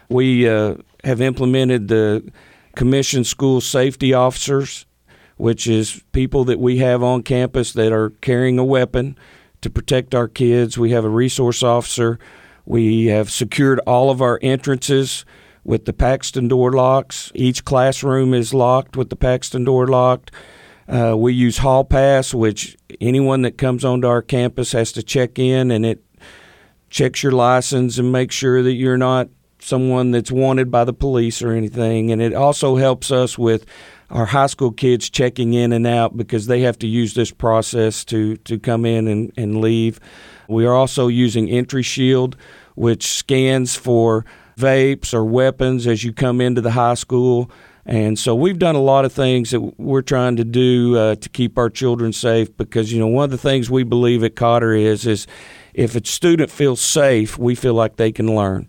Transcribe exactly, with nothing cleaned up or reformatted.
We uh, have implemented the commissioned school safety officers, which is people that we have on campus that are carrying a weapon to protect our kids. We have a resource officer. We have secured all of our entrances with the Paxton door locks. Each classroom is locked with the Paxton door locked. Uh, we use Hall Pass, which anyone that comes onto our campus has to check in, and it checks your license and makes sure that you're not someone that's wanted by the police or anything. And it also helps us with our high school kids checking in and out because they have to use this process to, to come in and, and leave. We are also using Entry Shield, which scans for vapes or weapons as you come into the high school. And so we've done a lot of things that we're trying to do uh, to keep our children safe because, you know, one of the things we believe at Cotter is, is if a student feels safe, we feel like they can learn.